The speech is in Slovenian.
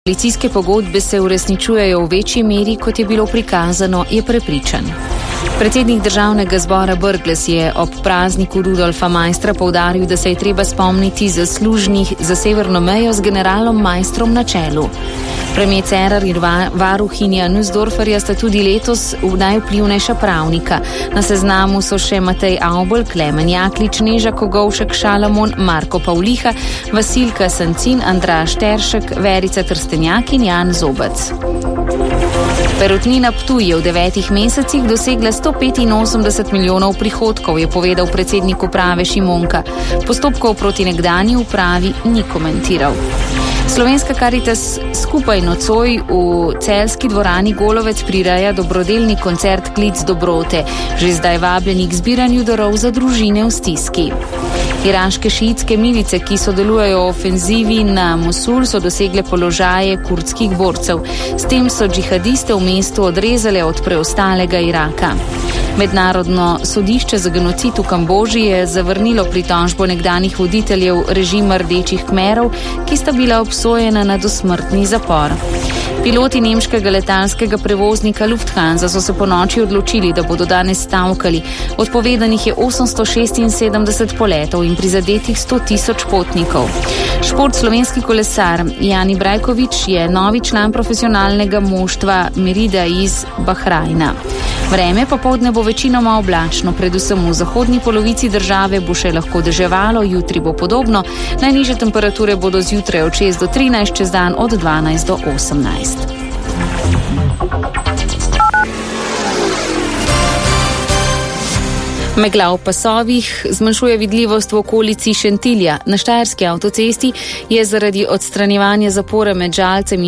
Koalicijske pogodbe se uresničujejo v večji meri, kot je bilo prikazano, je prepričan. Predsednik državnega zbora Brglez je ob prazniku Rudolfa Maistra poudaril, da se je treba spomniti zaslužnih za severno mejo z generalom Maistrom na čelu. Premier Cerar in varuhinja Nussdorferja sta tudi letos najvplivnejša pravnika. Na seznamu so še Matej Avbelj, Klemen Jaklič, Neža Kogovšek, Šalamon, Marko Pavliha, Vasilka Sancin, Andraž Teršek, Verica Trstenjak in Jan Zobec. Perutnina Ptuj je v 9 mesecih dosegla 185 milijonov prihodkov, je povedal predsednik uprave Šimonka. Postopkov proti nekdanji upravi ni komentiral. Slovenska Karitas skupaj nocoj v celjski dvorani Golovec prireja dobrodelni koncert Klic dobrote, že zdaj vabljeni k zbiranju darov za družine v stiski. Iraške šiitske milice, ki sodelujejo v ofenzivi na Mosul, so dosegle položaje kurdskih borcev. S tem so džihadiste v mestu odrezale od preostalega Iraka. Mednarodno sodišče za genocid v Kambodži je zavrnilo pritožbo nekdanjih voditeljev režima Rdečih Kmerov, ki sta bila obsojena na dosmrtni zapor. Piloti nemškega letalskega prevoznika Lufthansa so se ponoči odločili, da bodo danes stavkali. Odpovedanih je 876 poletov in prizadetih 100.000 potnikov. Šport, slovenski kolesar Jani Brajkovič je novi član profesionalnega moštva Merida iz Bahrajna. Vreme popoldne bo večinoma oblačno, predvsem v zahodni polovici države bo še lahko deževalo, jutri bo podobno. Najnižje temperature bodo zjutraj od 6 do 13, čez dan od 12 do 18. Megla v pasovih zmanjšuje vidljivost v okolici Šentilja. Na Štajerski avtocesti je zaradi odstranjevanja zapore med Žalcem